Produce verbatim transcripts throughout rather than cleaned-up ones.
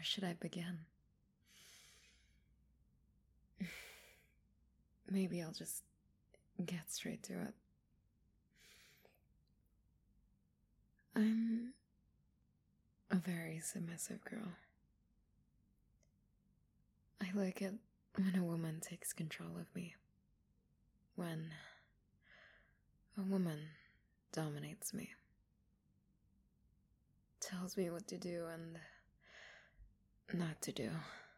should I begin? Maybe I'll just get straight to it. I'm a very submissive girl. I like it when a woman takes control of me. When a woman dominates me. Tells me what to do and not to do.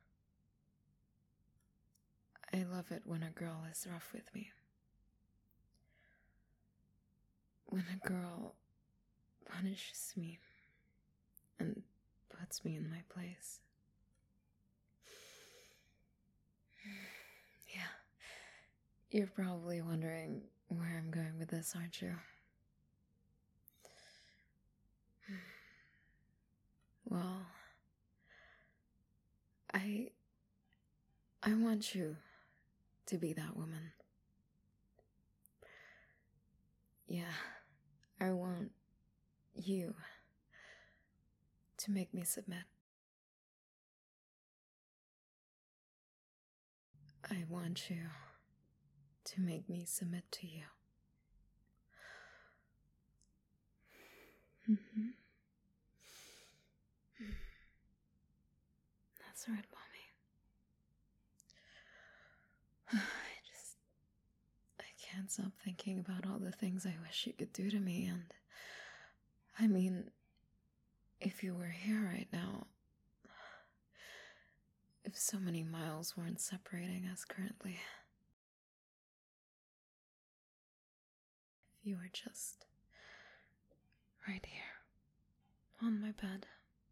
I love it when a girl is rough with me. When a girl punishes me and puts me in my place. Yeah, you're probably wondering where I'm going with this, aren't you? Well, I... I want you to be that woman. Yeah, I want you to make me submit. I want you to make me submit to you. Mm-hmm. That's right, Mommy. I just... I can't stop thinking about all the things I wish you could do to me, and... I mean, if you were here right now... If so many miles weren't separating us currently... If you were just... right here, on my bed...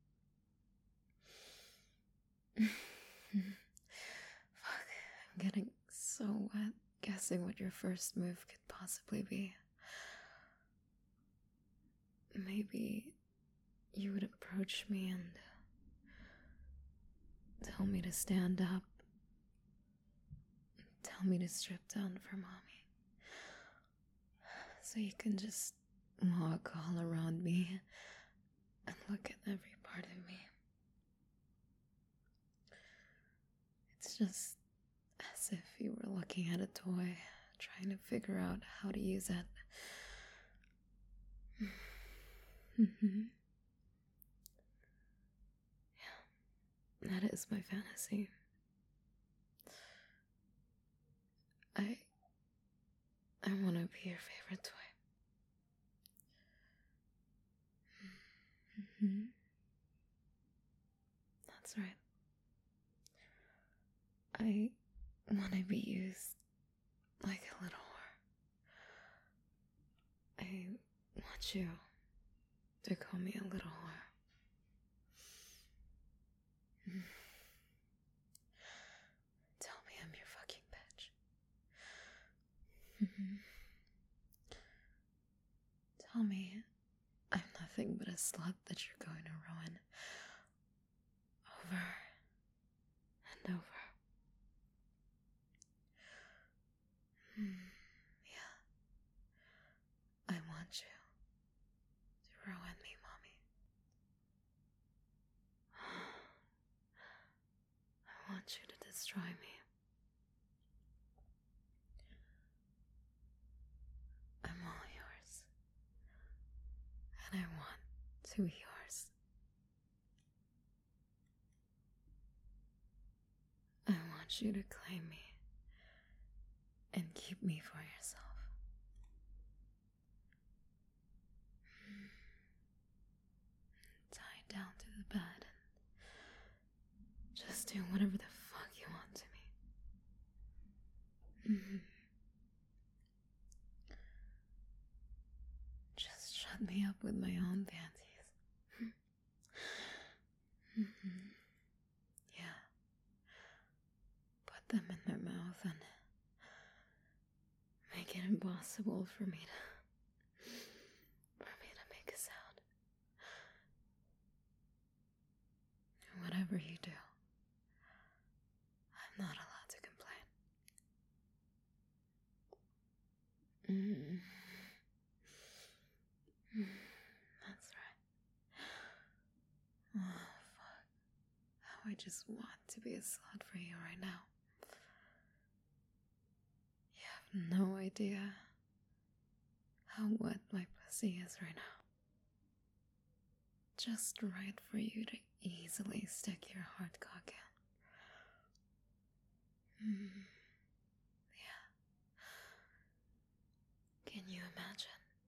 Fuck, I'm getting so wet guessing what your first move could possibly be. Maybe you would approach me and tell me to stand up, tell me to strip down for Mommy, so you can just walk all around me and look at every part of me. It's just as if you were looking at a toy, trying to figure out how to use it. Mm-hmm. Yeah, that is my fantasy. I... I want to be your favorite toy. Mm-hmm. That's right. I want to be used like a little whore. I want you to call me a little whore. Tell me I'm your fucking bitch. Tell me I'm nothing but a slut that you're going to ruin over and over. Yeah. I want you to ruin me, Mommy. I want you to destroy me. I'm all yours. And I want to be yours. I want you to claim me and keep me for yourself. Tie down to the bed and just do whatever the fuck you want to me. Mm-hmm. Just shut me up with my own panties. Mm-hmm. Yeah. Put them in my mouth and make it impossible for me to for me to make a sound. Whatever you do, I'm not allowed to complain. Mm. Mm. That's right. Oh, fuck. I just want to be a slut for you right now. You have no idea how wet my pussy is right now. Just right for you to easily stick your hard cock in. Mm. Yeah. Can you imagine?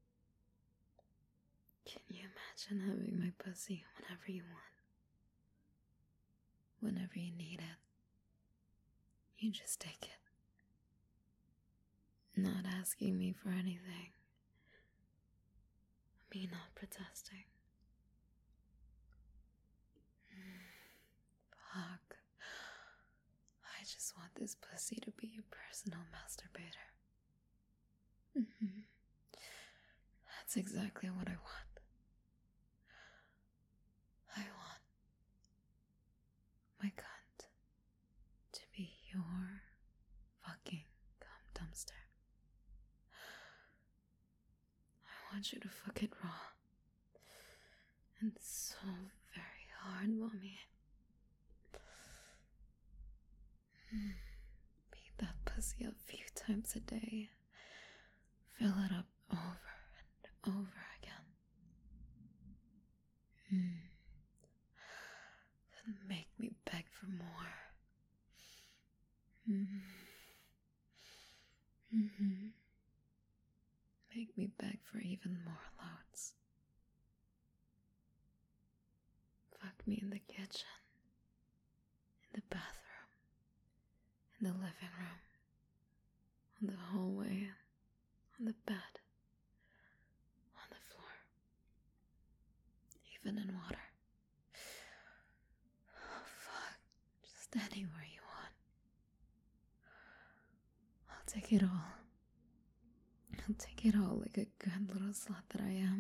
Can you imagine having my pussy whenever you want? Whenever you need it, you just take it. Not asking me for anything. Me not protesting. Fuck. I just want this pussy to be your personal masturbator. Mm-hmm. That's exactly what I want. I want my cunt to be your fucking cum dumpster. I want you to fuck it raw. And so very hard, mommy. Beat that pussy a few times a day. Fill it up over and over again. Mm. Then make me beg for more. Mm. Mm-hmm. Make me beg for even more loads. Fuck me in the kitchen, in the bathroom, in the living room, on the hallway, on the bed, on the floor, even in water. Oh, fuck, just anywhere you want. I'll take it all. I'll take it all like a good little slut that I am.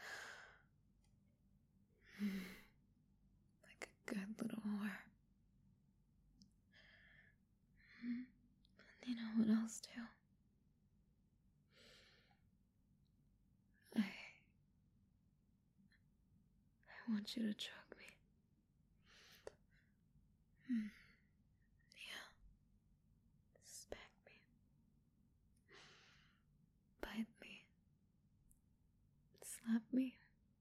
Like a good little whore. And you know what else too? I... I want you to choke me. Mm. Yeah. Spank me. Bite me. Slap me.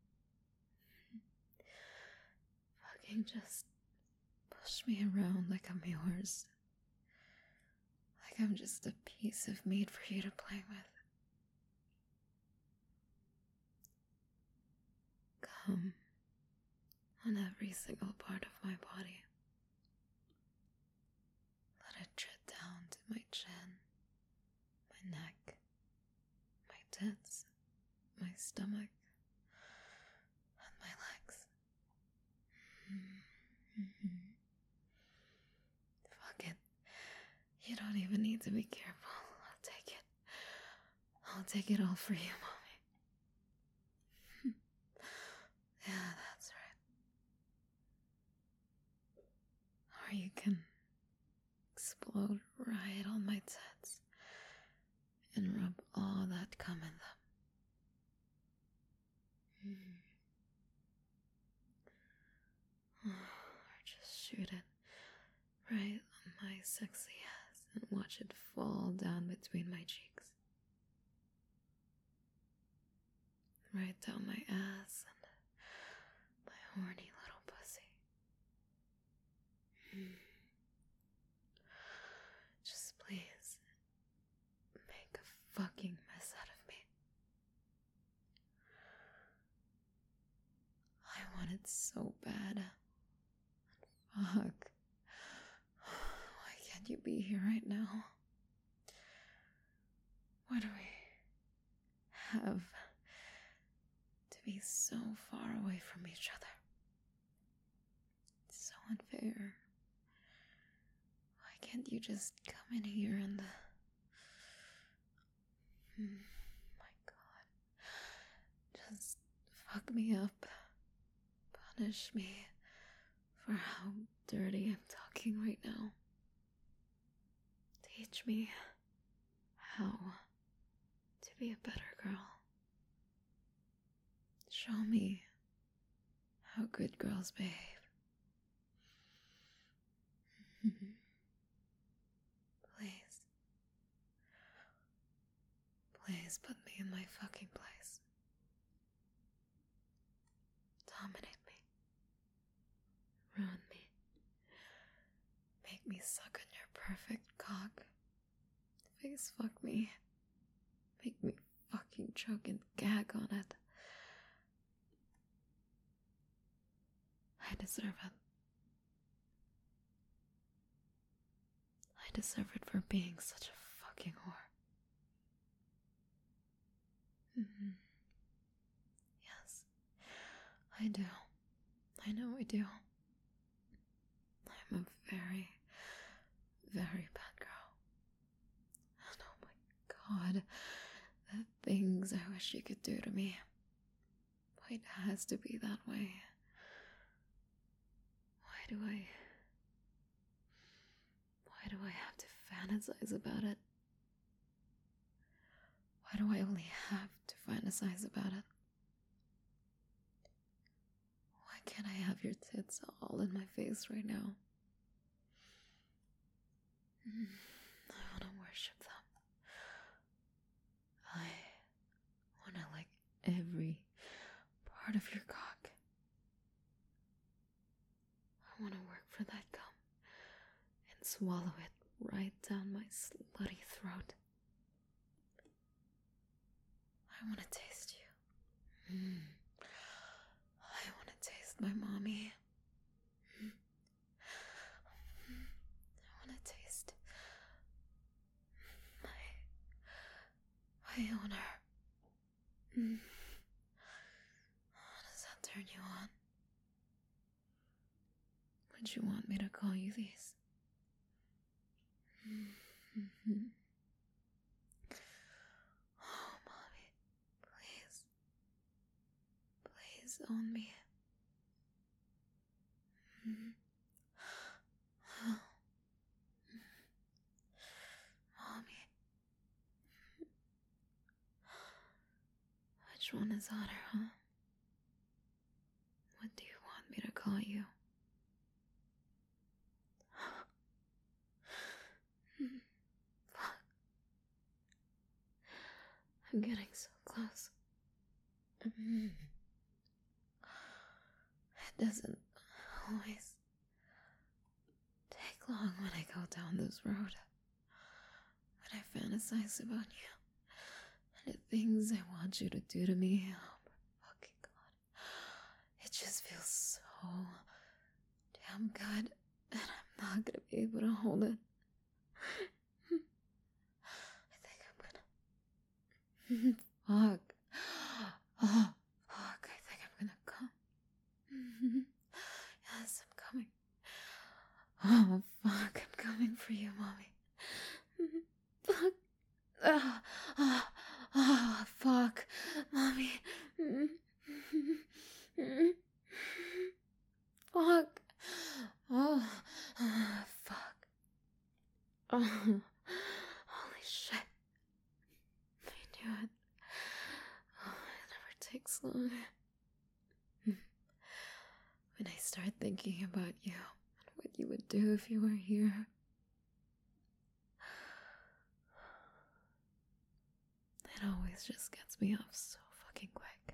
Fucking just push me around like I'm yours. Like I'm just a piece of meat for you to play with. Come on every single part of my body. Let it drip down to my chin, my neck, my tits, my stomach, and my legs. Mm-hmm. Fuck it. You don't even need to be careful. I'll take it. I'll take it all for you, mommy. Yeah, that's right. Or you can explode right on my tits and rub all that cum in them. Mm. Or just shoot it right on my sexy ass and watch it fall down between my cheeks. Right down my ass and my horny little pussy. Mm. Just please, make a fucking mess out of me. I want it so bad. Fuck. Why can't you be here right now? Why do we have to be so far away from each other? It's so unfair. Why can't you just come in here and... Hmm, my God. Just fuck me up. Punish me for how dirty I'm talking right now. Teach me how to be a better girl. Show me how good girls behave. always put me in my fucking place. Dominate me. Ruin me. Make me suck on your perfect cock. Face fuck me. Make me fucking choke and gag on it. I deserve it. I deserve it for being such a fucking whore. Mm-hmm. Yes, I do. I know I do. I'm a very, very bad girl. And oh my god, the things I wish you could do to me. Why it has to be that way? Why do I... Why do I have to fantasize about it? Why do I only have to fantasize about it? Why can't I have your tits all in my face right now? I want to worship them. I want to lick every part of your cock. I want to work for that cum and swallow it right down my slutty throat. I want to taste you. Mm. I want to taste my mommy. Mm. I want to taste my my owner. Mm. Does that turn you on? Would you want me to call you these? Mm-hmm. Oh, mommy, please. Please own me. Mm-hmm. Oh. Mommy. Which one is hotter, huh? What do you want me to call you? Fuck. I'm getting so close. Mm. It doesn't always take long when I go down this road. When I fantasize about you. And the things I want you to do to me. Oh my fucking god. It just feels so damn good. And I'm not gonna be able to hold it. I think I'm gonna... Fuck. Oh, fuck. I think I'm gonna come. Yes, I'm coming. Oh, fuck. I'm coming for you, mommy. Fuck. Oh, oh, oh, fuck. Mommy. Fuck. Oh, oh, fuck. Oh, holy shit. I knew it. Oh, it never takes long. When I start thinking about you and what you would do if you were here. It always just gets me off so fucking quick.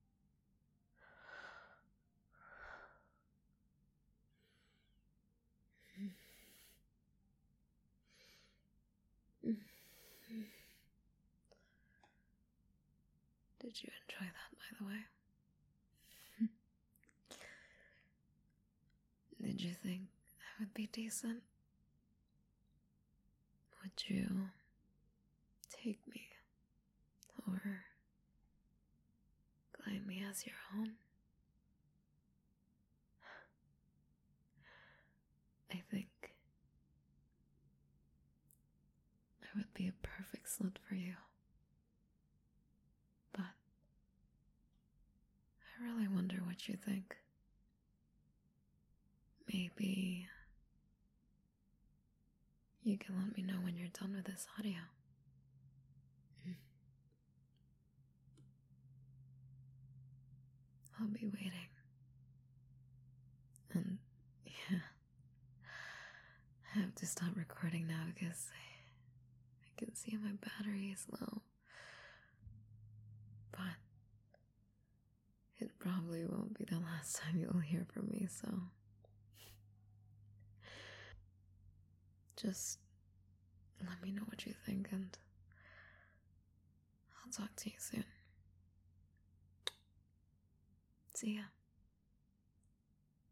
Did you enjoy that, by the way? Did you think that would be decent? Would you take me or claim me as your own? I think I would be a perfect slut for you. But I really wonder what you think. Maybe you can let me know when you're done with this audio. I'll be waiting. And yeah, I have to stop recording now because I, I can see my battery is low. it probably won't be the last time you'll hear from me, so just let me know what you think, and I'll talk to you soon. See ya.